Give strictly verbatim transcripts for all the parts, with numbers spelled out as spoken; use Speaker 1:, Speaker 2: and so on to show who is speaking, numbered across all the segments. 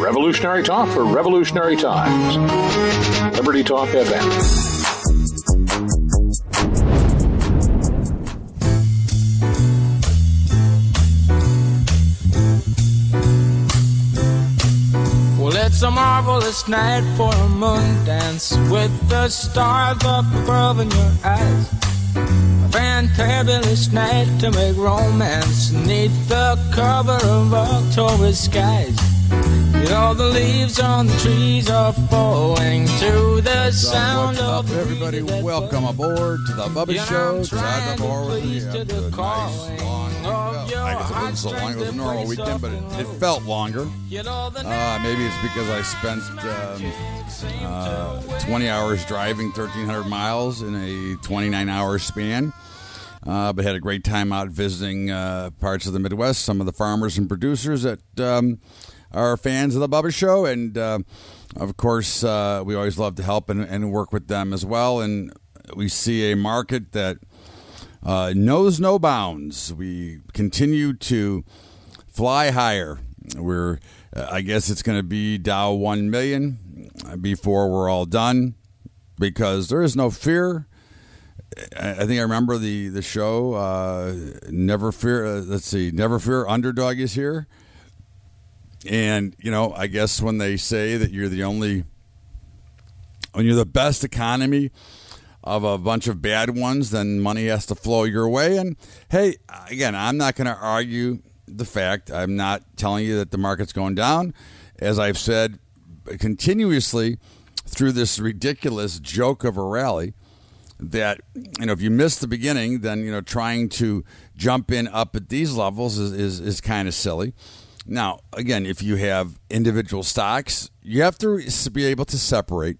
Speaker 1: Revolutionary talk for revolutionary times. Liberty Talk F M.
Speaker 2: Well, it's a marvelous night for a moon dance with the stars up above in your eyes. A fantabulous night to make romance neath the cover of October skies. You know the leaves on the trees are falling to the
Speaker 3: So
Speaker 2: sound
Speaker 3: what's
Speaker 2: of
Speaker 3: up,
Speaker 2: the
Speaker 3: everybody?
Speaker 2: breeze that
Speaker 3: Welcome
Speaker 2: blows.
Speaker 3: aboard to the Bubba
Speaker 2: You know,
Speaker 3: Show.
Speaker 2: I'm
Speaker 3: Todd
Speaker 2: trying to
Speaker 3: Bubba with
Speaker 2: please
Speaker 3: you.
Speaker 2: to
Speaker 3: After
Speaker 2: the
Speaker 3: a nice
Speaker 2: calling
Speaker 3: long
Speaker 2: of
Speaker 3: well,
Speaker 2: your
Speaker 3: I guess it wasn't so long. It was a normal weekend, but it, it felt longer.
Speaker 2: You know the
Speaker 3: Uh, maybe it's because I spent um, uh, twenty hours driving thirteen hundred miles in a twenty-nine hour span. Uh, but had a great time out visiting uh, parts of the Midwest, some of the farmers and producers that um, are fans of the Bubba Show. And, uh, of course, uh, we always love to help and, and work with them as well. And we see a market that uh, knows no bounds. We continue to fly higher. We're, uh, I guess it's going to be Dow one million before we're all done, because there is no fear. I think I remember the the show. Uh, Never fear. Uh, let's see. Never fear. Underdog is here. And you know, I guess when they say that you're the only, when you're the best economy of a bunch of bad ones, then money has to flow your way. And hey, again, I'm not going to argue the fact. I'm not telling you that the market's going down, as I've said continuously through this ridiculous joke of a rally. That, you know, if you miss the beginning, then, you know, trying to jump in up at these levels is, is, is kind of silly. Now, again, if you have individual stocks, you have to be able to separate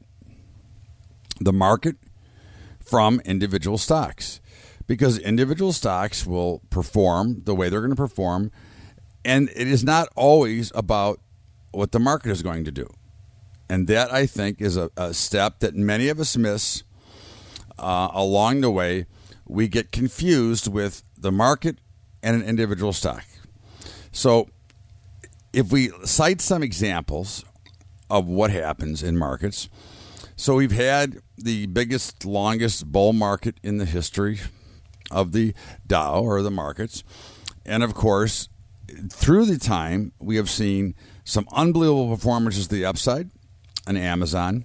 Speaker 3: the market from individual stocks, because individual stocks will perform the way they're going to perform. And it is not always about what the market is going to do. And that, I think, is a, a step that many of us miss. Uh, along the way, we get confused with the market and an individual stock. So if we cite some examples of what happens in markets, so we've had the biggest, longest bull market in the history of the Dow or the markets. And of course, through the time, we have seen some unbelievable performances to the upside, an Amazon,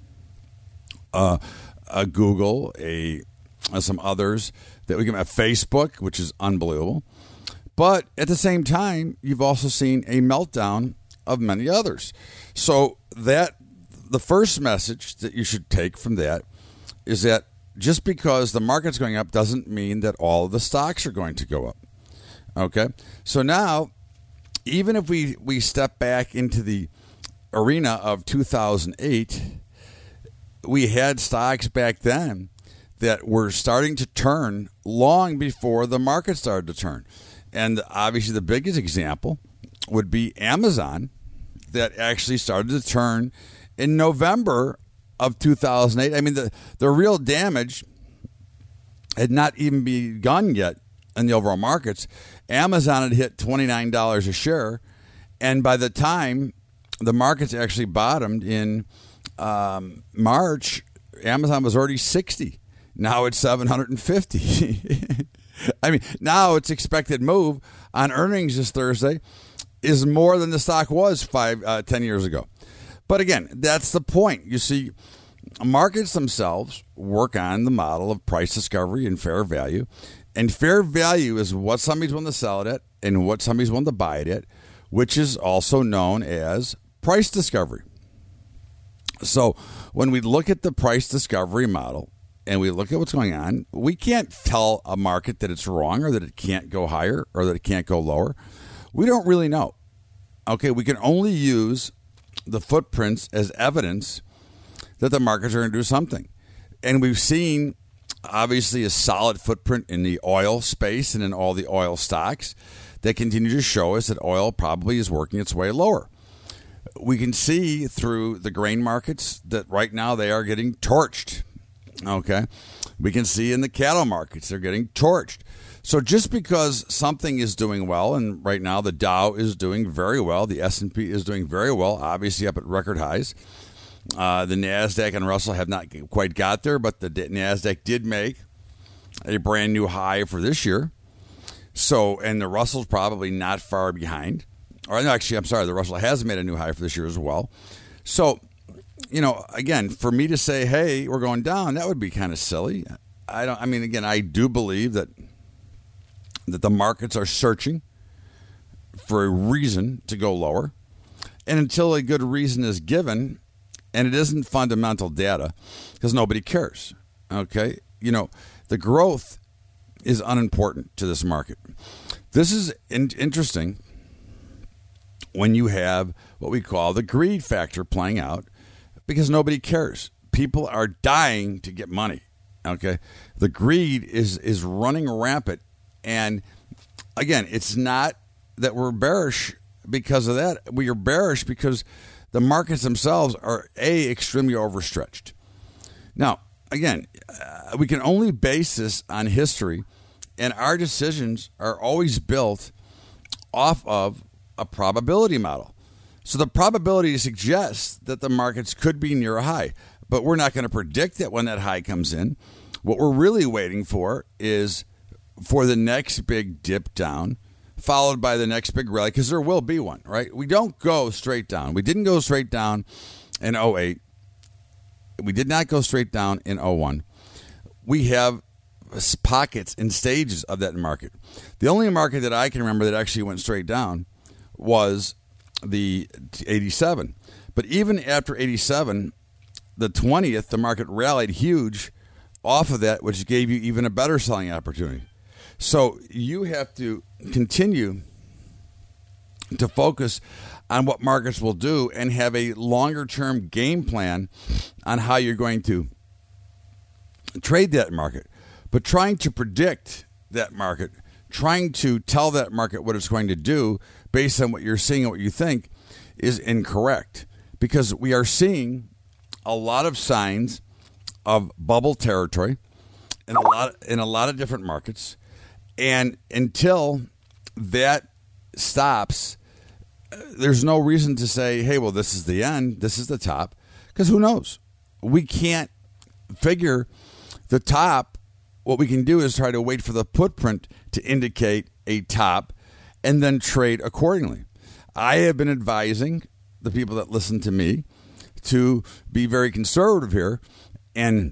Speaker 3: uh, a Google, a uh, some others that we can have, Facebook, which is unbelievable. But at the same time, you've also seen a meltdown of many others. So that the first message that you should take from that is that just because the market's going up doesn't mean that all of the stocks are going to go up. Okay? So now, even if we, we step back into the arena of two thousand eight, we had stocks back then that were starting to turn long before the market started to turn. And obviously the biggest example would be Amazon, that actually started to turn in November of two thousand eight. I mean, the, the real damage had not even begun yet in the overall markets. Amazon had hit twenty-nine dollars a share. And by the time the markets actually bottomed in Um, March, Amazon was already sixty. Now it's seven hundred fifty. I mean, now its expected move on earnings this Thursday is more than the stock was five, uh, ten years ago. But again, that's the point. You see, markets themselves work on the model of price discovery and fair value. And fair value is what somebody's willing to sell it at and what somebody's willing to buy it at, which is also known as price discovery. So when we look at the price discovery model and we look at what's going on, we can't tell a market that it's wrong or that it can't go higher or that it can't go lower. We don't really know. Okay, we can only use the footprints as evidence that the markets are going to do something. And we've seen, obviously, a solid footprint in the oil space and in all the oil stocks that continue to show us that oil probably is working its way lower. We can see through the grain markets that right now they are getting torched. Okay. We can see in the cattle markets, they're getting torched. So just because something is doing well, and right now the Dow is doing very well, the S and P is doing very well, obviously up at record highs. Uh, the NASDAQ and Russell have not quite got there, but the NASDAQ did make a brand new high for this year. So, and the Russell's probably not far behind. Or no, actually, I'm sorry, the Russell has made a new high for this year as well. So, you know, again, for me to say, hey, we're going down, that would be kind of silly. I don't. I mean, again, I do believe that that the markets are searching for a reason to go lower. And until a good reason is given, and it isn't fundamental data, because nobody cares, okay? You know, the growth is unimportant to this market. This is in- interesting when you have what we call the greed factor playing out, because nobody cares. People are dying to get money, okay? The greed is is running rampant. And again, it's not that we're bearish because of that. We are bearish because the markets themselves are, A, extremely overstretched. Now, again, uh, we can only base this on history, and our decisions are always built off of a probability model. So the probability suggests that the markets could be near a high, but we're not going to predict that when that high comes in. What we're really waiting for is for the next big dip down, followed by the next big rally, because there will be one, right? We don't go straight down. We didn't go straight down in oh eight. We did not go straight down in oh one. We have pockets and stages of that market. The only market that I can remember that actually went straight down was the eighty-seven. But even after eighty-seven, the twentieth, the market rallied huge off of that, which gave you even a better selling opportunity. So you have to continue to focus on what markets will do and have a longer-term game plan on how you're going to trade that market. But trying to predict that market, trying to tell that market what it's going to do based on what you're seeing and what you think is incorrect, because we are seeing a lot of signs of bubble territory in a lot in a lot of different markets. And until that stops, there's no reason to say, hey, well, this is the end, this is the top, because who knows? We can't figure the top. What we can do is try to wait for the footprint to indicate a top and then trade accordingly. I have been advising the people that listen to me to be very conservative here and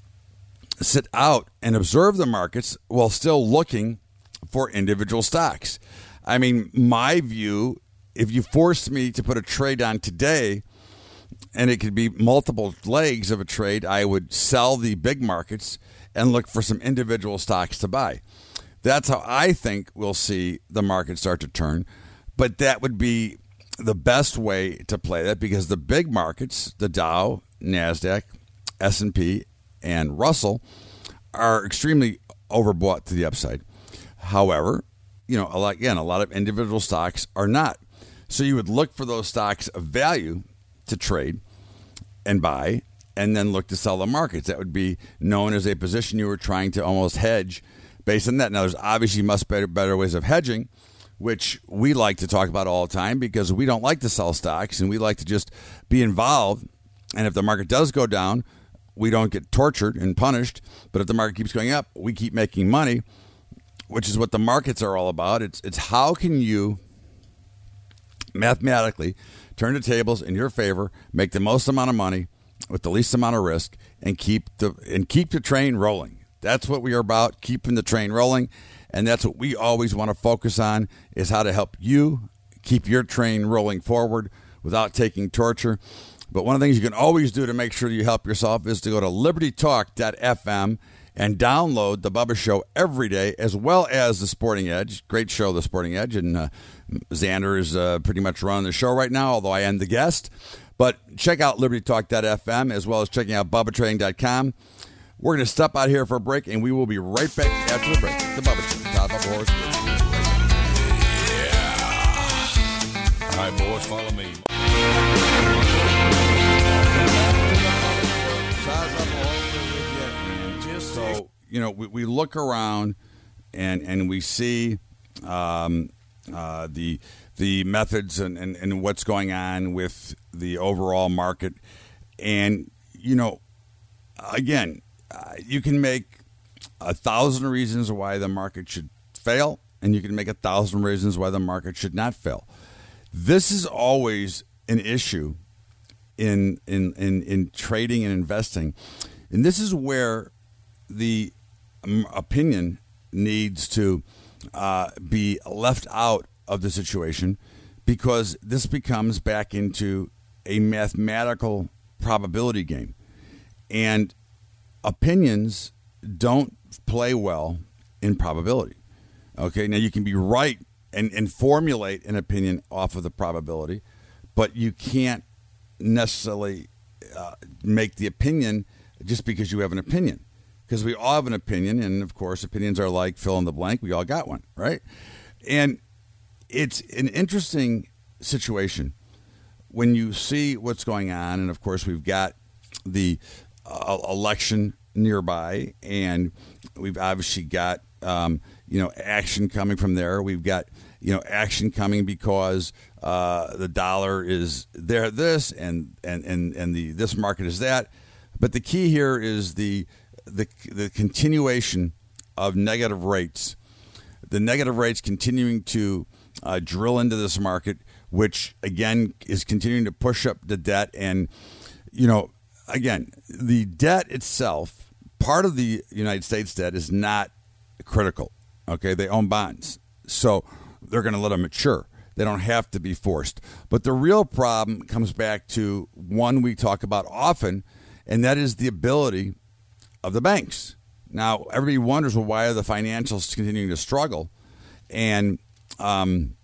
Speaker 3: sit out and observe the markets while still looking for individual stocks. I mean, my view, if you forced me to put a trade on today, and it could be multiple legs of a trade, I would sell the big markets and look for some individual stocks to buy. That's how I think we'll see the market start to turn. But that would be the best way to play that, because the big markets, the Dow, NASDAQ, S and P, and Russell, are extremely overbought to the upside. However, you know, a lot, again, a lot of individual stocks are not. So you would look for those stocks of value to trade and buy, and then look to sell the markets. That would be known as a position you were trying to almost hedge based on that. Now, there's obviously much better, better ways of hedging, which we like to talk about all the time, because we don't like to sell stocks and we like to just be involved. And if the market does go down, we don't get tortured and punished. But if the market keeps going up, we keep making money, which is what the markets are all about. It's it's how can you mathematically turn the tables in your favor, make the most amount of money with the least amount of risk, and keep the and keep the train rolling. That's what we are about, keeping the train rolling. And that's what we always want to focus on, is how to help you keep your train rolling forward without taking torture. But one of the things you can always do to make sure you help yourself is to go to liberty talk dot f m and download The Bubba Show every day, as well as The Sporting Edge. Great show, The Sporting Edge. And uh, Xander is uh, pretty much running the show right now, although I am the guest. But check out liberty talk dot f m, as well as checking out bubba trading dot com. We're going to step out here for a break, and we will be right back after the break. The Bubba Show. Top of horse.
Speaker 4: Yeah. All right, boys, follow me.
Speaker 3: So you know, we, we look around and and we see um, uh, the the methods and, and, and what's going on with the overall market. And, you know, again, uh, you can make a thousand reasons why the market should fail, and you can make a thousand reasons why the market should not fail. This is always an issue in in, in, in trading and investing. And this is where the um, opinion needs to uh, be left out of the situation, because this becomes back into a mathematical probability game. And opinions don't play well in probability. Okay, now you can be right and, and formulate an opinion off of the probability, but you can't necessarily uh, make the opinion just because you have an opinion. Because we all have an opinion, and of course, opinions are like fill in the blank. We all got one, right? And it's an interesting situation when you see what's going on, and of course, we've got the uh, election nearby, and we've obviously got um, you know action coming from there. We've got you know action coming because uh, the dollar is there, this, and and and and the this market is that. But the key here is the the the continuation of negative rates, the negative rates continuing to uh, drill into this market, which again is continuing to push up the debt. And you know, again, the debt itself, part of the United States debt is not critical. Okay, they own bonds, so they're going to let them mature. They don't have to be forced. But the real problem comes back to one we talk about often, and that is the ability of the banks. Now, everybody wonders, well, why are the financials continuing to struggle? And um,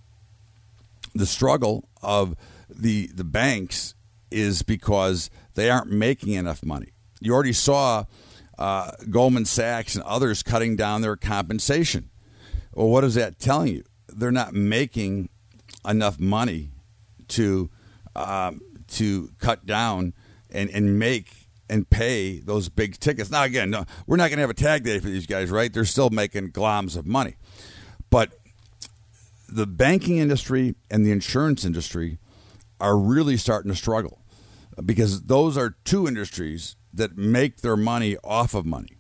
Speaker 3: the struggle of the the banks is because they aren't making enough money. You already saw uh, Goldman Sachs and others cutting down their compensation. Well, what is that telling you? They're not making enough money to um, to cut down and, and make and pay those big tickets. Now, again, no, we're not going to have a tag day for these guys, right? They're still making gloms of money. But the banking industry and the insurance industry are really starting to struggle, because those are two industries that make their money off of money.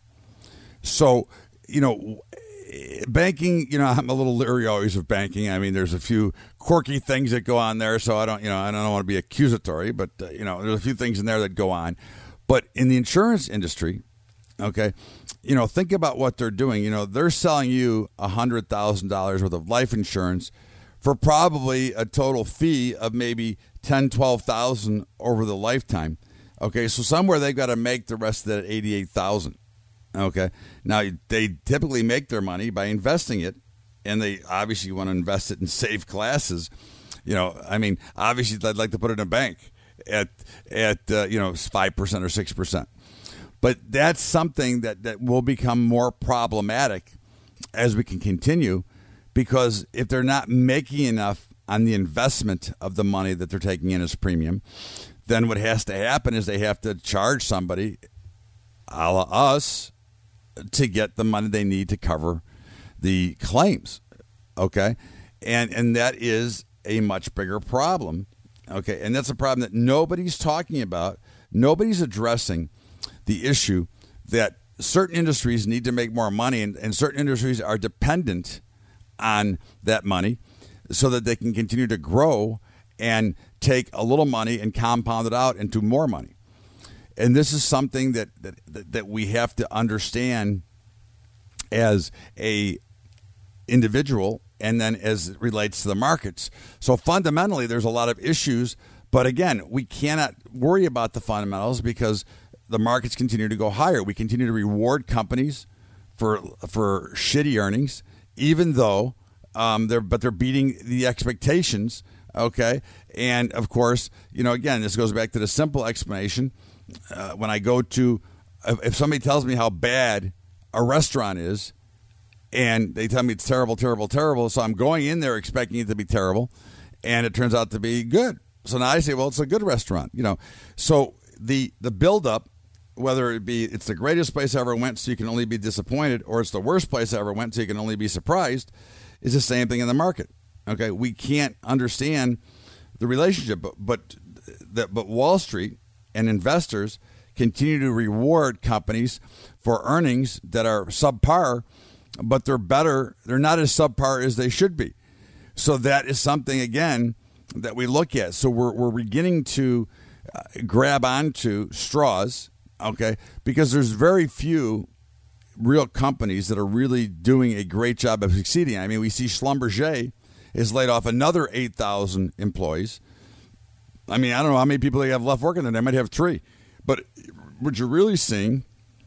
Speaker 3: So, you know, banking, you know, I'm a little leery always of banking. I mean, there's a few quirky things that go on there, so I don't, you know, I don't want to be accusatory, but, uh, you know, there's a few things in there that go on. But in the insurance industry, okay, you know, think about what they're doing. You know, they're selling you one hundred thousand dollars worth of life insurance for probably a total fee of maybe ten thousand dollars, twelve thousand dollars over the lifetime. Okay, so somewhere they've got to make the rest of that eighty-eight thousand dollars. Okay, now they typically make their money by investing it, and they obviously want to invest it in safe classes. You know, I mean, obviously they'd like to put it in a bank at at uh, you know five percent or six percent, but that's something that that will become more problematic as we can continue, because if they're not making enough on the investment of the money that they're taking in as premium, then what has to happen is they have to charge somebody, a la us, to get the money they need to cover the claims. Okay, and and that is a much bigger problem. Okay, and that's a problem that nobody's talking about. Nobody's addressing the issue that certain industries need to make more money, and, and certain industries are dependent on that money so that they can continue to grow and take a little money and compound it out into more money. And this is something that that, that we have to understand as a individual, and then as it relates to the markets. So fundamentally, there's a lot of issues. But again, we cannot worry about the fundamentals because the markets continue to go higher. We continue to reward companies for for shitty earnings, even though um, they're but they're beating the expectations. Okay, and of course, you know, again, this goes back to the simple explanation. Uh, when I go to, if somebody tells me how bad a restaurant is, and they tell me it's terrible, terrible, terrible, so I'm going in there expecting it to be terrible, and it turns out to be good. So now I say, well, it's a good restaurant, you know. So the the buildup whether it be it's the greatest place I ever went, so you can only be disappointed, or it's the worst place I ever went, so you can only be surprised, is the same thing in the market. Okay, we can't understand the relationship, but but that but Wall Street and investors continue to reward companies for earnings that are subpar, but they're better. They're not as subpar as they should be. So that is something, again, that we look at. So we're we're beginning to uh, grab onto straws, okay, because there's very few real companies that are really doing a great job of succeeding. I mean, we see Schlumberger has laid off another eight thousand employees. I mean, I don't know how many people they have left working there. They might have three. But what you're really seeing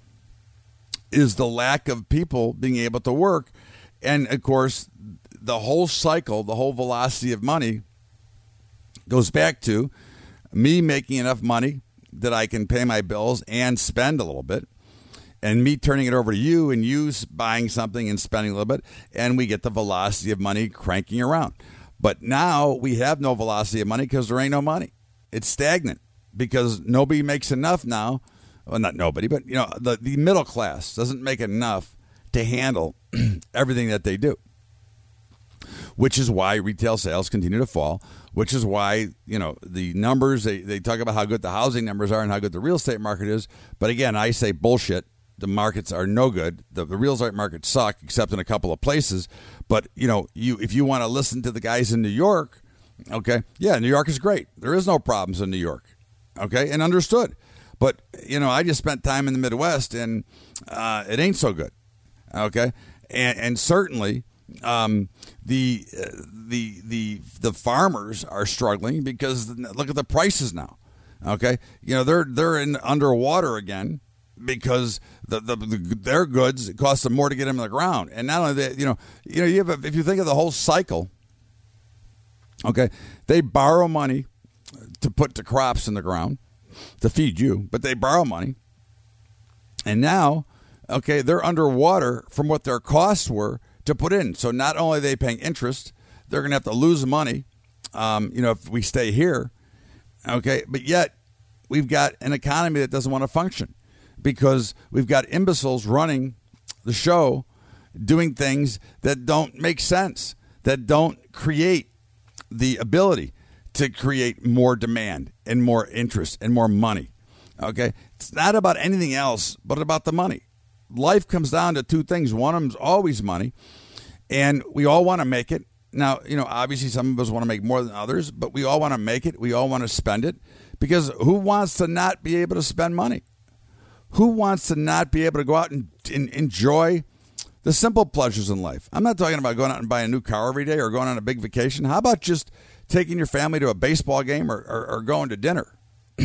Speaker 3: is the lack of people being able to work. And, of course, the whole cycle, the whole velocity of money goes back to me making enough money that I can pay my bills and spend a little bit, and me turning it over to you and you buying something and spending a little bit, and we get the velocity of money cranking around. But now we have no velocity of money because there ain't no money. It's stagnant because nobody makes enough now. Well, not nobody, but you know, the, the middle class doesn't make enough to handle everything that they do, which is why retail sales continue to fall, which is why, you know, the numbers, they, they talk about how good the housing numbers are and how good the real estate market is. But again, I say bullshit. The markets are no good. The, the real estate markets suck, except in a couple of places. But, you know, you if you want to listen to the guys in New York, okay, yeah, New York is great. There is no problems in New York, okay, and understood. But, you know, I just spent time in the Midwest, and uh, it ain't so good, okay? And, and certainly um, the, uh, the the the farmers are struggling because look at the prices now, okay? You know, they're they're in underwater again because the, the, the their goods, it costs them more to get them in the ground. And not only that, you know, you know, you have a, if you think of the whole cycle, okay, they borrow money to put the crops in the ground to feed you, but they borrow money. And now, okay, they're underwater from what their costs were to put in. So not only are they paying interest, they're going to have to lose money, um, you know, if we stay here, okay, but yet we've got an economy that doesn't want to function because we've got imbeciles running the show doing things that don't make sense, that don't create the ability to create more demand and more interest and more money, okay? It's not about anything else but about the money. Life comes down to two things. One of them is always money, and we all want to make it. Now, you know, obviously some of us want to make more than others, but we all want to make it. We all want to spend it because who wants to not be able to spend money? Who wants to not be able to go out and, and enjoy the simple pleasures in life? I'm not talking about going out and buying a new car every day or going on a big vacation. How about just taking your family to a baseball game or, or, or going to dinner?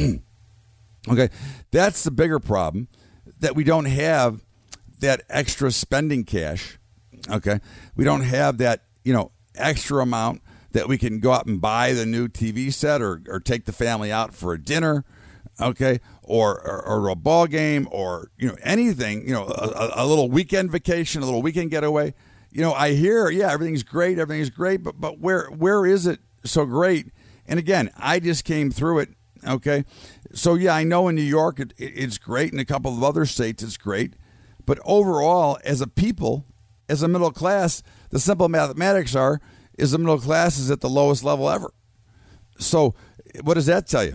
Speaker 3: Okay, that's the bigger problem, that we don't have that extra spending cash. Okay, we don't have that, you know, extra amount that we can go out and buy the new T V set or, or take the family out for a dinner, okay, or, or, or a ball game or, you know, anything, you know, a, a little weekend vacation, a little weekend getaway. You know, I hear, yeah, everything's great, everything's great, but but where where is it so great? And again, I just came through it, okay? So, yeah, I know in New York it, it, it's great. In a couple of other states it's great. But overall, as a people, as a middle class, the simple mathematics are is the middle class is at the lowest level ever. So what does that tell you?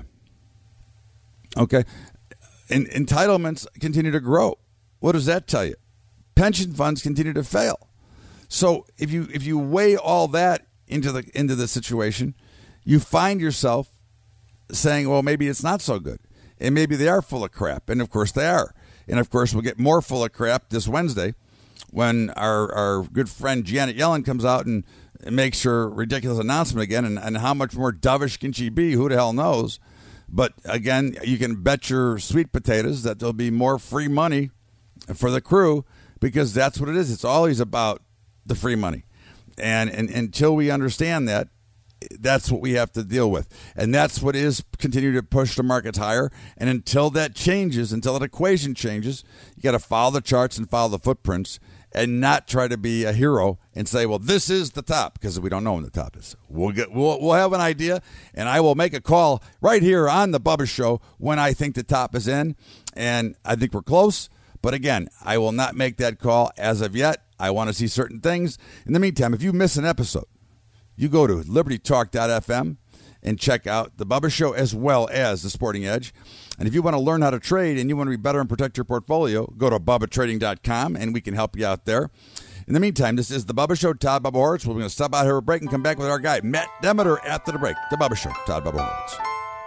Speaker 3: Okay. En- entitlements continue to grow. What does that tell you? Pension funds continue to fail. So if you if you weigh all that into the into the situation, you find yourself saying, well, maybe it's not so good. And maybe they are full of crap. And, of course, they are. And, of course, we'll get more full of crap this Wednesday when our, our good friend Janet Yellen comes out and, and makes her ridiculous announcement again. And, and how much more dovish can she be? Who the hell knows? But, again, you can bet your sweet potatoes that there'll be more free money for the crew because that's what it is. It's always about the free money. And, and until we understand that, that's what we have to deal with. And that's what is continue to push the markets higher. And until that changes, until that equation changes, you got to follow the charts and follow the footprints. and not try to be a hero and say, well, this is the top, because we don't know when the top is. We'll get, we'll, we'll have an idea, and I will make a call right here on the Bubba Show when I think the top is in, and I think we're close. But again, I will not make that call as of yet. I want to see certain things. In the meantime, if you miss an episode, you go to liberty talk dot f m and check out the Bubba Show as well as the Sporting Edge. And if you want to learn how to trade and you want to be better and protect your portfolio, go to bubba trading dot com and we can help you out there. In the meantime, this is the Bubba Show, Todd Bubba Horwitz. We're going to stop out here for a break and come back with our guy, Matt Demeter, after the break. The Bubba Show, Todd Bubba Horwitz.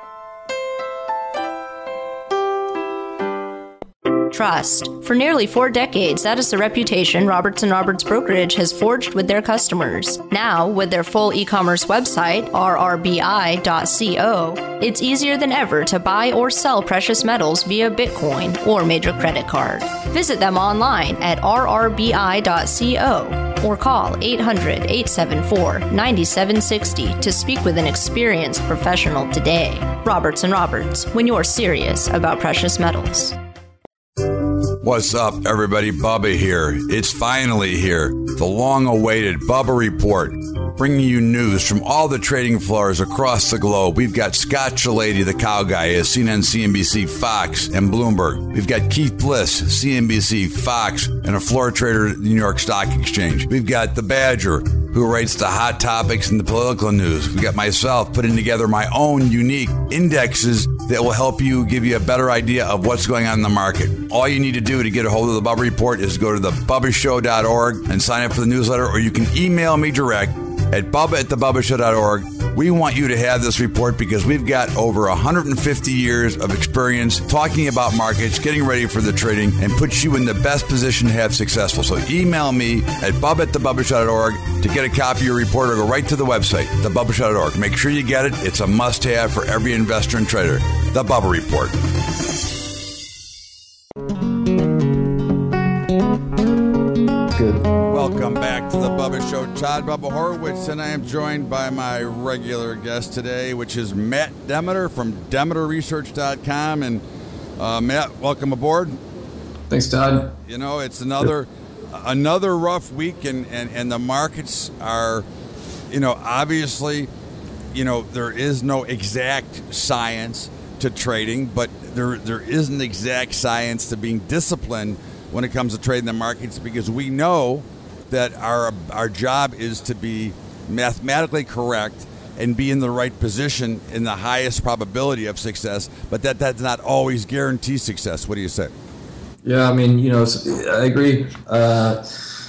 Speaker 5: Trust. For nearly four decades, that is the reputation Roberts and Roberts Brokerage has forged with their customers. Now, with their full e-commerce website, r r b i dot co, it's easier than ever to buy or sell precious metals via Bitcoin or major credit card. Visit them online at r r b i dot co or call eight hundred, eight seven four, nine seven six zero to speak with an experienced professional today. Roberts and Roberts, when you're serious about precious metals.
Speaker 3: What's up, everybody? Bubba here. It's finally here. The long-awaited Bubba Report, bringing you news from all the trading floors across the globe. We've got Scott Shellady, the cow guy, at C N N, C N B C, Fox, and Bloomberg. We've got Keith Bliss, C N B C, Fox, and a floor trader at the New York Stock Exchange. We've got the Badger, who rates the hot topics and the political news. We've got myself putting together my own unique indexes that will help you, give you a better idea of what's going on in the market. All you need to do to get a hold of the Bubba Report is go to the bubba show dot org and sign up for the newsletter, or you can email me direct at bubba at the bubba show dot org. We want you to have this report because we've got over one hundred fifty years of experience talking about markets, getting ready for the trading, and puts you in the best position to have successful. So email me at bubba at the bubba show dot org to get a copy of your report, or go right to the website, the bubba show dot org. Make sure you get it. It's a must-have for every investor and trader. The Bubba Report.
Speaker 6: Good.
Speaker 3: Welcome back to the Bubba Show. Todd Bubba Horwitz, and I am joined by my regular guest today, which is Matt Demeter from demeter research dot com. And uh, Matt, welcome aboard.
Speaker 6: Thanks, Todd.
Speaker 3: You know, it's another another rough week, and, and, and the markets are, you know, obviously, you know, there is no exact science to trading, but there there is an exact science to being disciplined when it comes to trading the markets, because we know that our our job is to be mathematically correct and be in the right position in the highest probability of success, but that does not always guarantee success. What do you say?
Speaker 6: Yeah, I mean, you know, I agree. Uh,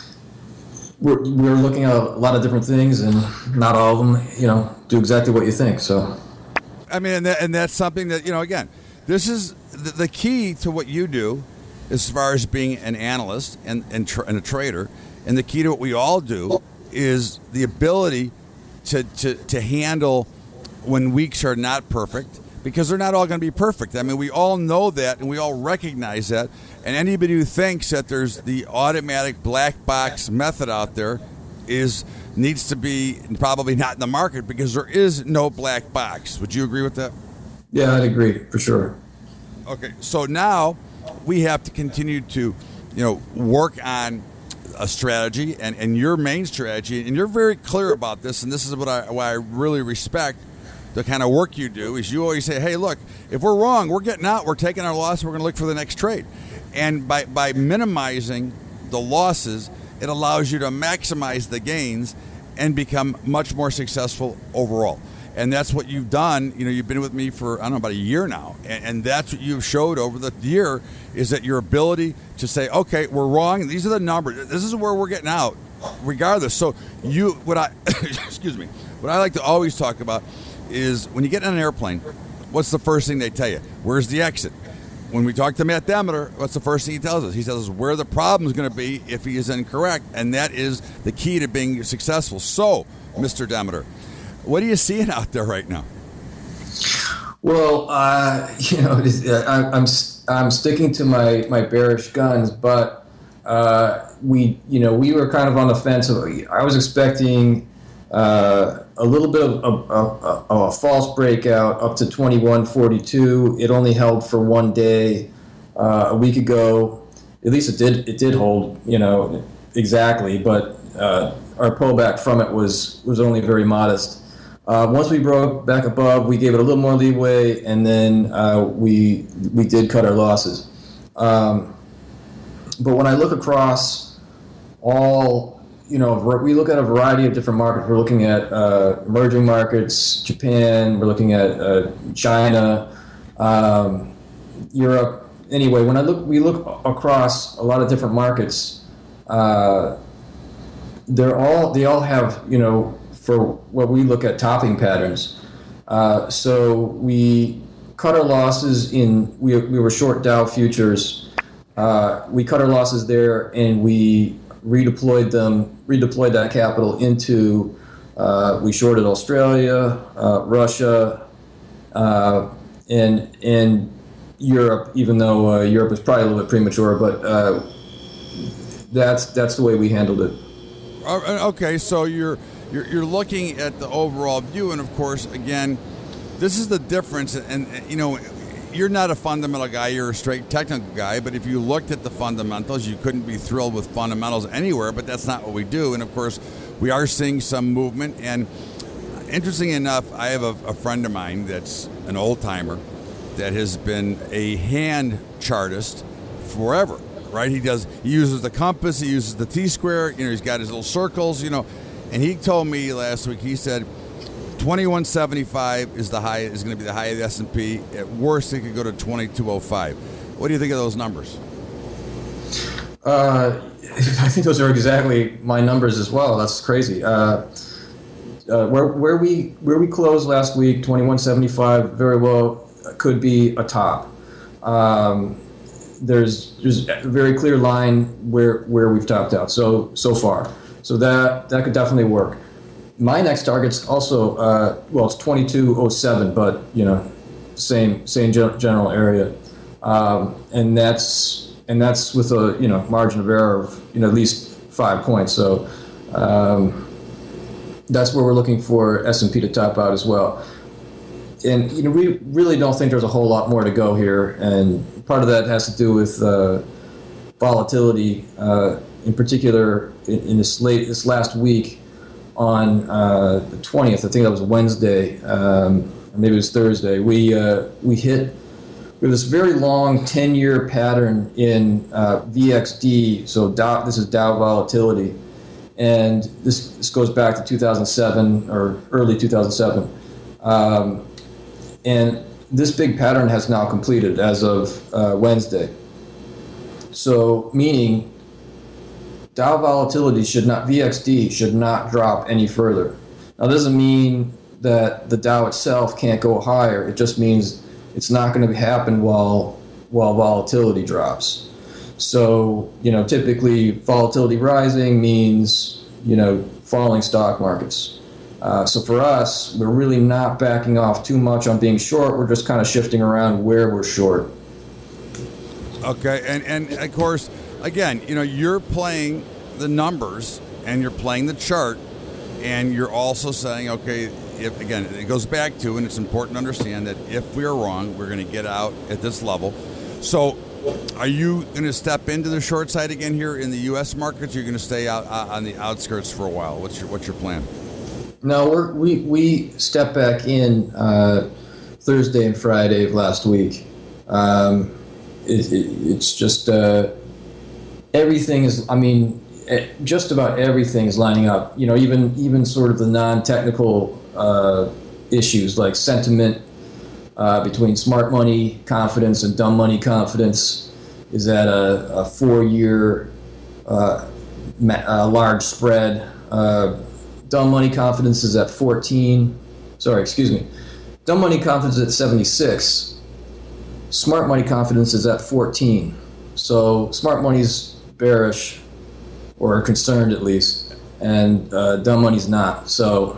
Speaker 6: we're, we're looking at a lot of different things, and not all of them, you know, do exactly what you think, so...
Speaker 3: I mean, and, that, and that's something that, you know, again, this is the, the key to what you do as far as being an analyst and, and, tra- and a trader. And the key to what we all do is the ability to, to, to handle when weeks are not perfect, because they're not all going to be perfect. I mean, we all know that, and we all recognize that. And anybody who thinks that there's the automatic black box method out there is... needs to be probably not in the market, because there is no black box. Would you agree with that?
Speaker 6: Yeah, I'd agree, for sure.
Speaker 3: Okay, so now we have to continue to, you know, work on a strategy, and, and your main strategy, and you're very clear about this, and this is what I why I really respect the kind of work you do, is you always say, hey, look, if we're wrong, we're getting out, we're taking our loss, we're going to look for the next trade. And by, by minimizing the losses, it allows you to maximize the gains and become much more successful overall. And that's what you've done. You know, you've been with me for, I don't know, about a year now. And, and that's what you've showed over the year, is that your ability to say, okay, we're wrong. These are the numbers. This is where we're getting out, regardless. So you, what I, excuse me, what I like to always talk about is when you get on an airplane, what's the first thing they tell you? Where's the exit? When we talk to Matt Demeter, what's the first thing he tells us? He tells us where the problem is going to be if he is incorrect, and that is the key to being successful. So, Mister Demeter, what are you seeing out there right now?
Speaker 6: Well, uh, you know, I, I'm I'm sticking to my, my bearish guns, but uh, we you know we were kind of on the fence. I was expecting uh, a little bit of, of, of, of a false breakout up to twenty-one forty-two. It only held for one day uh, a week ago. At least it did. It did hold. You know, it, exactly, but uh, our pullback from it was was only very modest. Uh, once we broke back above, we gave it a little more leeway, and then uh, we we did cut our losses. Um, but when I look across all, you know, we look at a variety of different markets. We're looking at uh, emerging markets, Japan. We're looking at uh, China, um, Europe. Anyway, when I look, we look across a lot of different markets. Uh, they're all they all have, you know, for what we look at, topping patterns. Uh, so we cut our losses in, we, we were short Dow futures. Uh, we cut our losses there, and we redeployed them, redeployed that capital into, uh, we shorted Australia, uh, Russia, uh, and, and Europe, even though uh, Europe is probably a little bit premature, but uh, that's, that's the way we handled it.
Speaker 3: Okay, so you're You're, you're looking at the overall view, and of course, again, this is the difference. And, and you know, you're not a fundamental guy; you're a straight technical guy. But if you looked at the fundamentals, you couldn't be thrilled with fundamentals anywhere. But that's not what we do. And of course, we are seeing some movement. And interesting enough, I have a, a friend of mine that's an old timer that has been a hand chartist forever. Right? He does. He uses the compass. He uses the T-square. You know, he's got his little circles. You know. And he told me last week, he said twenty-one seventy-five is the high, is going to be the high of the S and P. At worst, it could go to twenty-two oh five. What do you think of those numbers?
Speaker 6: Uh, I think those are exactly my numbers as well. That's crazy. Uh, uh, where where we where we closed last week, twenty-one seventy-five, very well could be a top. Um, there's there's a very clear line where where we've topped out. So so far. So that that could definitely work. My next target's also uh, well, it's twenty-two oh seven, but you know, same same general area, um, and that's and that's with a you know margin of error of you know at least five points. So um, that's where we're looking for S and P to top out as well. And you know, we really don't think there's a whole lot more to go here, and part of that has to do with uh, volatility. Uh, In particular, in, in this late this last week, on uh, the twentieth, I think that was Wednesday, um, or maybe it was Thursday. We uh, we hit with this very long ten-year pattern in uh, V X D. So Dow, this is Dow volatility, and this this goes back to two thousand seven or early two thousand seven, um, and this big pattern has now completed as of uh, Wednesday. So meaning. Dow volatility should not, V X D should not drop any further. Now, that doesn't mean that the Dow itself can't go higher. It just means it's not going to happen while while volatility drops. So, you know, typically volatility rising means, you know, falling stock markets. Uh, so for us, we're really not backing off too much on being short. We're just kind of shifting around where we're short.
Speaker 3: Okay, and, and of course, again, you know, you're playing the numbers and you're playing the chart, and you're also saying, okay, if again, it goes back to, and it's important to understand that if we are wrong, we're going to get out at this level. So are you going to step into the short side again here in the U S markets? Or you're going to stay out uh, on the outskirts for a while? What's your what's your plan?
Speaker 6: No, we're, we we stepped back in uh, Thursday and Friday of last week. Um, it, it, it's just uh, everything is. I mean, just about everything is lining up. You know, even even sort of the non-technical uh, issues like sentiment uh, between smart money confidence and dumb money confidence is at a, a four-year uh, ma- uh, large spread. Uh, dumb money confidence is at fourteen. Sorry, excuse me. Dumb money confidence is at seventy-six. Smart money confidence is at fourteen. So smart money's bearish, or concerned at least, and uh, dumb money's not. So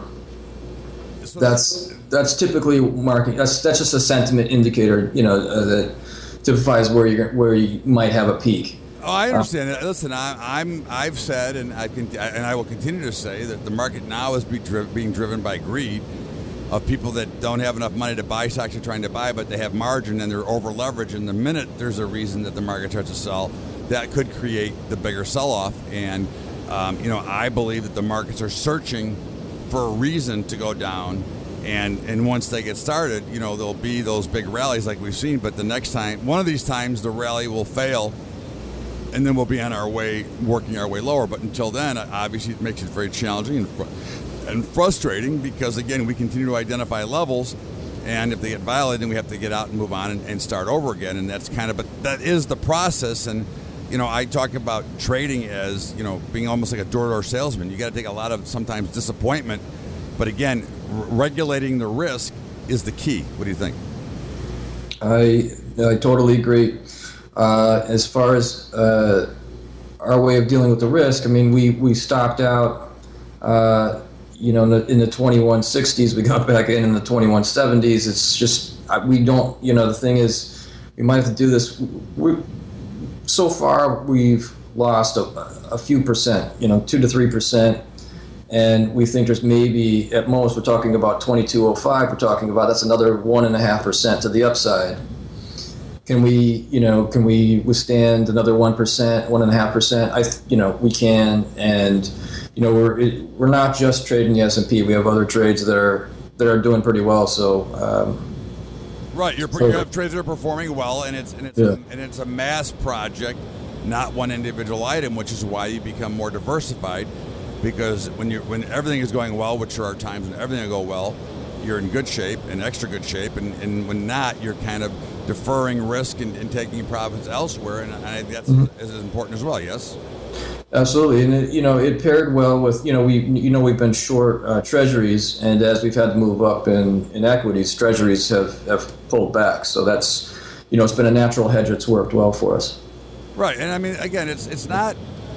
Speaker 6: that's that's typically marking. That's that's just a sentiment indicator, you know, uh, that typifies where you where you might have a peak.
Speaker 3: Oh, I understand. Uh, Listen, I, I'm I've said, and I can and I will continue to say that the market now is be driv- being driven by greed of people that don't have enough money to buy stocks they're trying to buy, but they have margin and they're over leveraged. And the minute there's a reason that the market starts to sell, that could create the bigger sell-off. And Um, you know, I believe that the markets are searching for a reason to go down, and and once they get started, you know, there'll be those big rallies like we've seen. But the next time, one of these times, the rally will fail, and then we'll be on our way, working our way lower. But until then, obviously, it makes it very challenging and fr- and frustrating because, again, we continue to identify levels, and if they get violated, then we have to get out and move on and, and start over again. And that's kind of, but that is the process. And you know, I talk about trading as, you know, being almost like a door-to-door salesman. You got to take a lot of sometimes disappointment, but again, r- regulating the risk is the key. What do you think?
Speaker 6: I I totally agree. Uh, as far as uh, our way of dealing with the risk, I mean, we we stopped out, uh, you know, in the, in the twenty-one sixties. We got back in in the twenty-one seventies. It's just we don't, you know, the thing is, we might have to do this. We, So far, we've lost a, a few percent, you know, two to three percent, and we think there's maybe at most we're talking about twenty-two oh five. We're talking about that's another one and a half percent to the upside. Can we, you know, can we withstand another one percent, one and a half percent? I, you know, we can, and you know, we're it, we're not just trading the S and P. We have other trades that are that are doing pretty well. So. Um,
Speaker 3: Right, you're, you have trades that are performing well, and it's and it's yeah. and it's a mass project, not one individual item, which is why you become more diversified. Because when you when everything is going well, which there are times when everything will go well, you're in good shape and extra good shape, and, and when not, you're kind of deferring risk and, and taking profits elsewhere, and I think that's mm-hmm. as important as well. Yes.
Speaker 6: Absolutely, and it, you know it paired well with you know we you know we've been short uh, treasuries, and as we've had to move up in, in equities, treasuries have, have pulled back. So that's you know it's been a natural hedge that's worked well for us.
Speaker 3: Right, and I mean again, it's it's not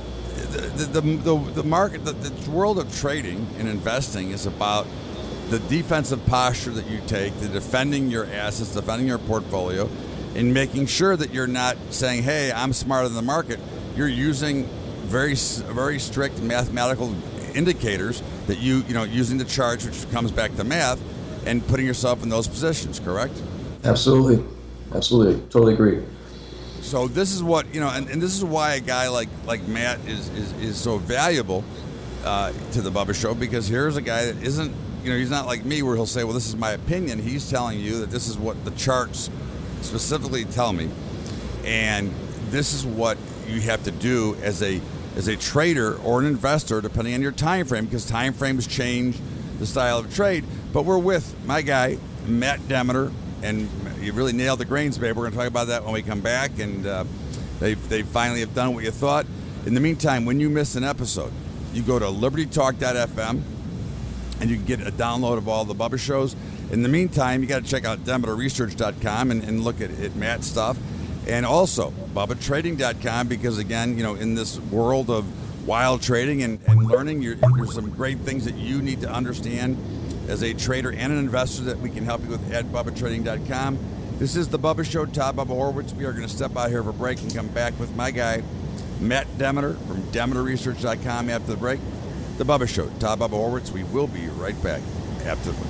Speaker 3: the the the, the market, the, the world of trading and investing is about the defensive posture that you take, the defending your assets, defending your portfolio, and making sure that you're not saying, "Hey, I'm smarter than the market." You're using very very strict mathematical indicators that you you know using the charts, which comes back to math, and putting yourself in those positions. Correct?
Speaker 6: Absolutely, absolutely, totally agree.
Speaker 3: So this is what you know, and, and this is why a guy like like Matt is is, is so valuable uh, to the Bubba Show, because here's a guy that isn't you know he's not like me where he'll say, well, this is my opinion. He's telling you that this is what the charts specifically tell me, and this is what you have to do as a as a trader or an investor, depending on your time frame, because time frames change the style of trade. But we're with my guy, Matt Demeter, and you really nailed the grains, babe. We're going to talk about that when we come back, and uh, they they finally have done what you thought. In the meantime, when you miss an episode, you go to liberty talk dot f m, and you can get a download of all the Bubba shows. In the meantime, you got to check out demeter research dot com and, and look at, at Matt's stuff. And also, bubba trading dot com, because, again, you know, in this world of wild trading and, and learning, you're, there's some great things that you need to understand as a trader and an investor that we can help you with at bubba trading dot com. This is the Bubba Show, Todd Bubba Horwitz. We are going to step out here for a break and come back with my guy, Matt Demeter from demeter research dot com after the break. The Bubba Show, Todd Bubba Horwitz. We will be right back after the break.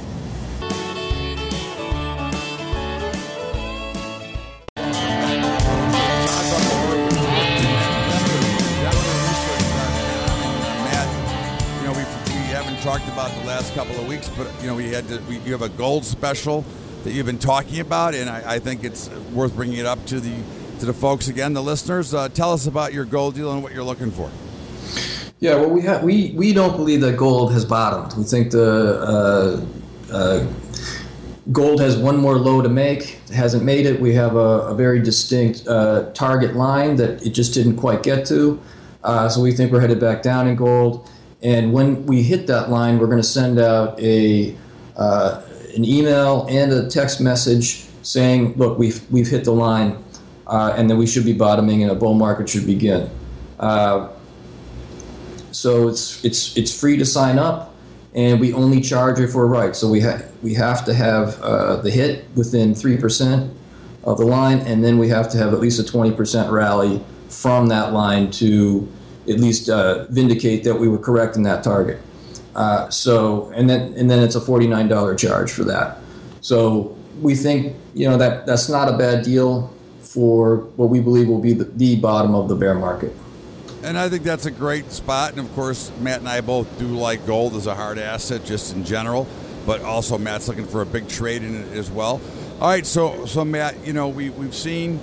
Speaker 3: Talked about the last couple of weeks, but you know we had to. We, you have a gold special that you've been talking about, and I, I think it's worth bringing it up to the to the folks again, the listeners. Uh, tell us about your gold deal and what you're looking for.
Speaker 6: Yeah, well, we have we we don't believe that gold has bottomed. We think the uh, uh, gold has one more low to make. It hasn't made it. We have a, a very distinct uh, target line that it just didn't quite get to. Uh, so we think we're headed back down in gold. And when we hit that line, we're going to send out a uh, an email and a text message saying, "Look, we've we've hit the line, uh, and then we should be bottoming, and a bull market should begin." Uh, so it's it's it's free to sign up, and we only charge if we're right. So we have we have to have uh, the hit within three percent of the line, and then we have to have at least a twenty percent rally from that line to at least uh, vindicate that we were correct in that target. Uh, so, and then and then it's a forty-nine dollars charge for that. So we think, you know, that that's not a bad deal for what we believe will be the, the bottom of the bear market.
Speaker 3: And I think that's a great spot. And, of course, Matt and I both do like gold as a hard asset just in general. But also Matt's looking for a big trade in it as well. All right, so, so Matt, you know, we, we've seen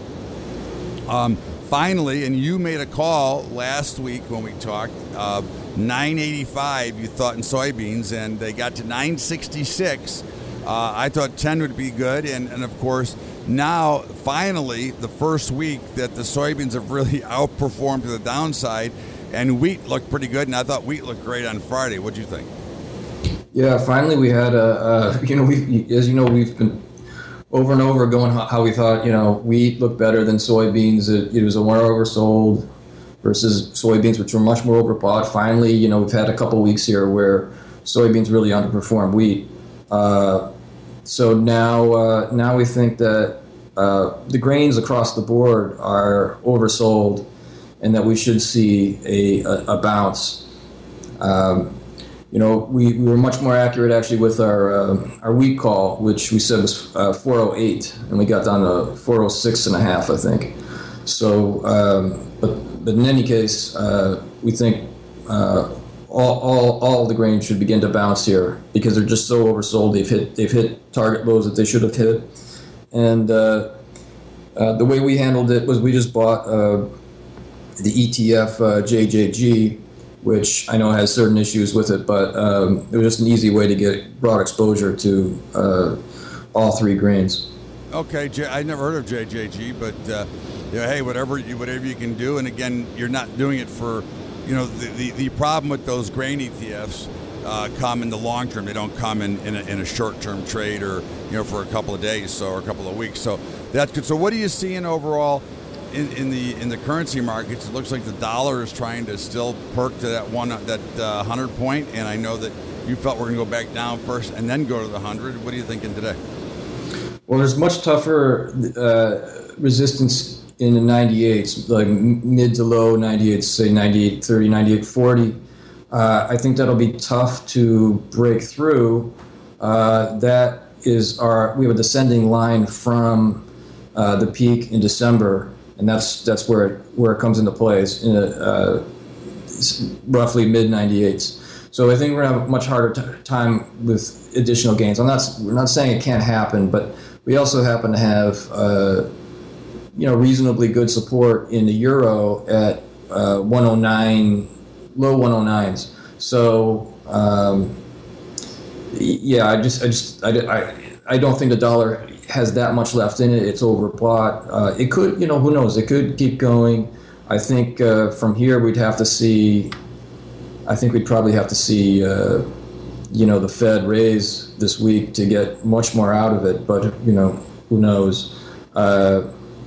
Speaker 3: um, finally, and you made a call last week when we talked, uh, nine eighty-five you thought in soybeans, and they got to nine sixty-six. Uh, I thought ten would be good. And, and, of course, now, finally, the first week that the soybeans have really outperformed to the downside, and wheat looked pretty good, and I thought wheat looked great on Friday. What'd you think?
Speaker 6: Yeah, finally we had a, a you know, we as you know, we've been over and over going how we thought, you know, wheat looked better than soybeans. It, it was a more oversold versus soybeans, which were much more overbought. Finally, you know, we've had a couple weeks here where soybeans really underperformed wheat. Uh, so now, uh, now we think that uh, the grains across the board are oversold, and that we should see a, a, a bounce. Um, you know, we, we were much more accurate actually with our uh, our wheat call, which we said was uh, four oh eight, and we got down to four oh six and a half, I think. So, um, but but in any case, uh, we think uh, all all all the grains should begin to bounce here because they're just so oversold. They've hit they've hit target lows that they should have hit, and uh, uh, the way we handled it was we just bought uh, the E T F uh, J J G, which I know has certain issues with it, but um, it was just an easy way to get broad exposure to uh, all three grains.
Speaker 3: Okay, J- I never heard of J J G, but uh, yeah, hey, whatever you whatever you can do, and again, you're not doing it for, you know, the the, the problem with those grain E T Fs uh, come in the long term. They don't come in in a, in a short term trade or you know for a couple of days so or a couple of weeks. So that's good. So what are you seeing overall? In, in the in the currency markets, it looks like the dollar is trying to still perk to that one that uh, hundred point, and I know that you felt we're going to go back down first and then go to the hundred. What are you thinking today?
Speaker 6: Well, there's much tougher uh, resistance in the ninety-eights, like mid to low ninety-eights, say ninety-eight thirty, ninety-eight forty. Uh, I think that'll be tough to break through. Uh, that is our we have a descending line from uh, the peak in December. And that's that's where it, where it comes into place in a, uh, roughly mid ninety-eights. So I think we're gonna have a much harder t- time with additional gains. I'm not we're not saying it can't happen, but we also happen to have uh, you know reasonably good support in the euro at uh, one oh nine, low one oh nines. So um, yeah, I just I just I, I I don't think the dollar has that much left in it. It's overbought. Uh, it could, you know, who knows? It could keep going. I think uh, from here we'd have to see. I think we'd probably have to see, uh, you know, the Fed raise this week to get much more out of it. But you know, who knows? Uh,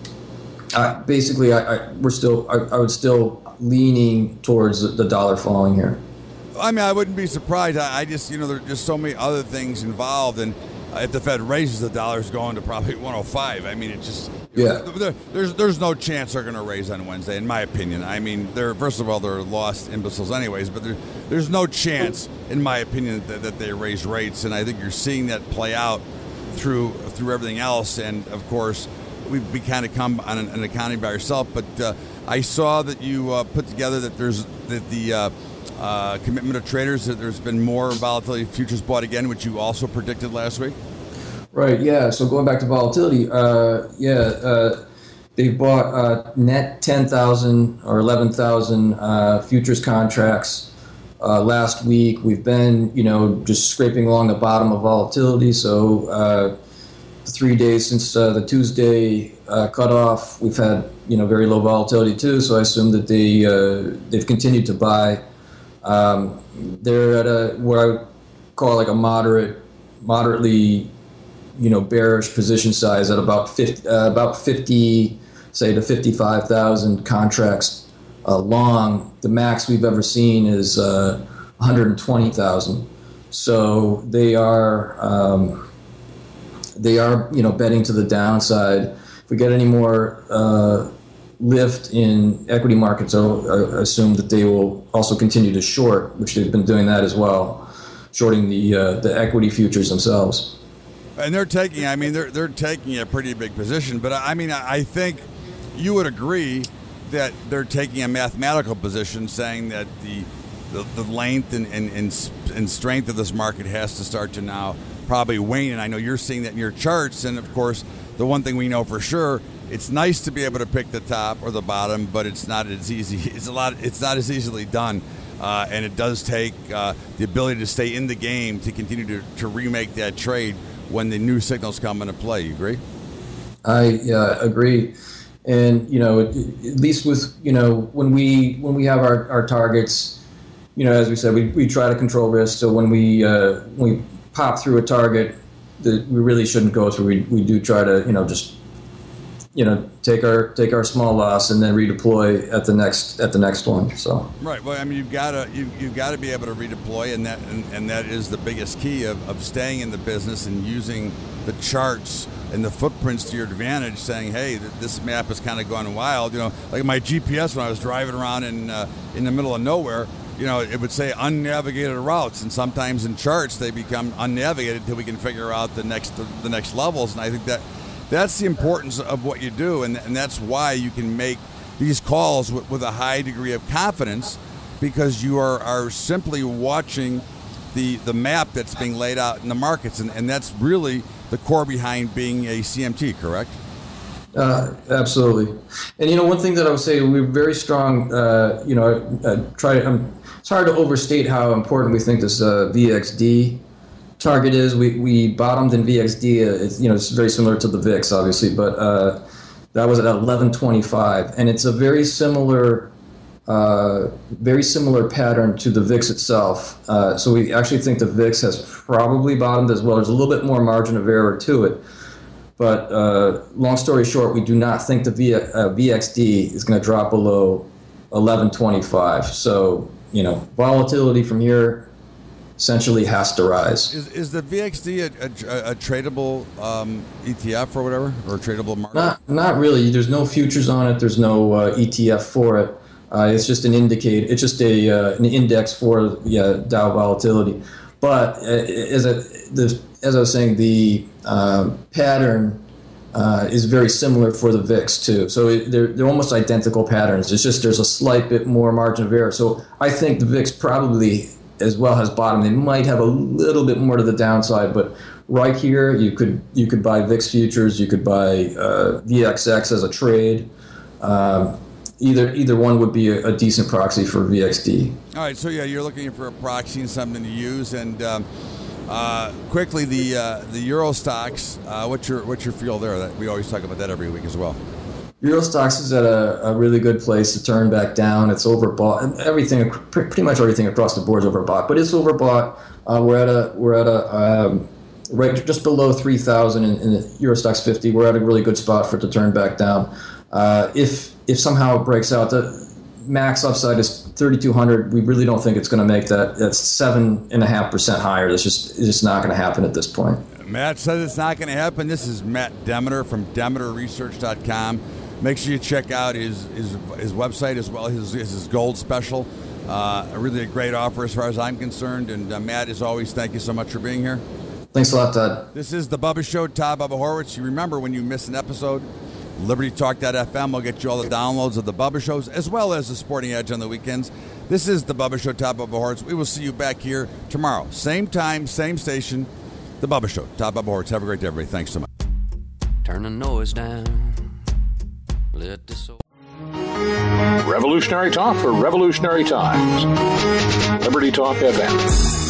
Speaker 6: I, basically, I, I we're still. I, I would still leaning towards the dollar falling here.
Speaker 3: I mean, I wouldn't be surprised. I, I just, you know, there's just so many other things involved, and if the Fed raises the dollar, it's going to probably one oh five. I mean, it just
Speaker 6: yeah.
Speaker 3: There, there's there's no chance they're going to raise on Wednesday, in my opinion. I mean, they're first of all they're lost imbeciles, anyways. But there, there's no chance, in my opinion, that, that they raise rates, and I think you're seeing that play out through through everything else. And of course, we've we kind of come on an, an accounting by ourselves. But uh, I saw that you uh, put together that there's that the uh, uh, commitment of traders that there's been more volatility futures bought again, which you also predicted last week.
Speaker 6: Right, yeah. So going back to volatility, uh, yeah, uh, they've bought uh, net ten thousand or eleven thousand uh, futures contracts uh, last week. We've been, you know, just scraping along the bottom of volatility. So uh, three days since uh, the Tuesday uh, cutoff, we've had, you know, very low volatility too. So I assume that they uh, they've continued to buy. Um, they're at a what I would call like a moderate, moderately. you know, bearish position size at about fifty, uh, about fifty, say to fifty-five thousand contracts uh, long. The max we've ever seen is uh, one hundred twenty thousand. So they are, um, they are, you know, betting to the downside. If we get any more uh, lift in equity markets, I'll, I assume that they will also continue to short, which they've been doing that as well, shorting the uh, the equity futures themselves.
Speaker 3: And they're taking, I mean, they're they're taking a pretty big position. But, I mean, I think you would agree that they're taking a mathematical position, saying that the the, the length and, and, and, and strength of this market has to start to now probably wane. And I know you're seeing that in your charts. And, of course, the one thing we know for sure, it's nice to be able to pick the top or the bottom, but it's not as easy. It's a lot. It's not as easily done. Uh, and it does take uh, the ability to stay in the game to continue to, to remake that trade when the new signals come into play. You agree?
Speaker 6: I uh, agree. And, you know, at least with, you know, when we when we have our, our targets, you know, as we said, we, we try to control risk. So when we uh, when we pop through a target that we really shouldn't go through, we, we do try to, you know, just, you know, take our take our small loss and then redeploy at the next at the next one. So
Speaker 3: right. Well, I mean, you've got to you you've got to be able to redeploy, and that and, and that is the biggest key of, of staying in the business and using the charts and the footprints to your advantage, saying, hey, this map is kind of gone wild. You know, like my G P S when I was driving around in uh, in the middle of nowhere, you know, it would say unnavigated routes, and sometimes in charts they become unnavigated until we can figure out the next the next levels. And I think that that's the importance of what you do, and, and that's why you can make these calls with, with a high degree of confidence, because you are, are simply watching the the map that's being laid out in the markets, and, and that's really the core behind being a C M T, correct?
Speaker 6: Uh, absolutely. And, you know, one thing that I would say, we're very strong, uh, you know, I, I try to, um, it's hard to overstate how important we think this uh, V X D target is. We we bottomed in V X D. Uh, it's, you know, it's very similar to the V I X, obviously, but uh, that was at eleven twenty-five, and it's a very similar, uh, very similar pattern to the V I X itself. Uh, so we actually think the V I X has probably bottomed as well. There's a little bit more margin of error to it, but uh, long story short, we do not think the v, uh, V X D is going to drop below eleven twenty-five. So, you know, volatility from here essentially has to rise.
Speaker 3: Is, is the V X D a, a, a tradable um, E T F or whatever, or a tradable market?
Speaker 6: Not, not really. There's no futures on it. There's no uh, E T F for it. Uh, it's just an indicator. It's just a uh, an index for yeah, Dow volatility. But uh, as a, the, as I was saying, the uh, pattern uh, is very similar for the V I X too. So it, they're they're almost identical patterns. It's just there's a slight bit more margin of error. So I think the V I X probably as well has bottomed. They might have a little bit more to the downside, but right here you could you could buy V I X futures, you could buy uh, V X X as a trade. Um, either either one would be a, a decent proxy for V X D.
Speaker 3: All right, so yeah, you're looking for a proxy and something to use, and um, uh, quickly the uh, the Euro stocks. Uh, what's your what's your feel there? That we always talk about that every week as well.
Speaker 6: Eurostoxx is at a, a really good place to turn back down. It's overbought. Everything, pretty much everything across the board is overbought, but it's overbought. Uh, we're at a we're at a um, right just below three thousand in, in the Eurostoxx fifty. We're at a really good spot for it to turn back down. Uh, if if somehow it breaks out, the max upside is thirty-two hundred. We really don't think it's going to make that. That's seven and a half percent higher. That's just it's just not going to happen at this point.
Speaker 3: Matt says it's not going to happen. This is Matt Demeter from Demeter Research dot com. Make sure you check out his his, his website as well as his, his gold special. Uh, really a great offer as far as I'm concerned. And uh, Matt, as always, thank you so much for being here.
Speaker 6: Thanks a lot, Todd.
Speaker 3: This is The Bubba Show, Todd Bubba Horwitz. You remember, when you miss an episode, Liberty Talk dot F M will get you all the downloads of The Bubba Shows, as well as the Sporting Edge on the weekends. This is The Bubba Show, Todd Bubba Horwitz. We will see you back here tomorrow. Same time, same station, The Bubba Show, Todd Bubba Horwitz. Have a great day, everybody. Thanks so much.
Speaker 2: Turn the noise down. Let the soul.
Speaker 1: Revolutionary talk for revolutionary times. Liberty Talk F M.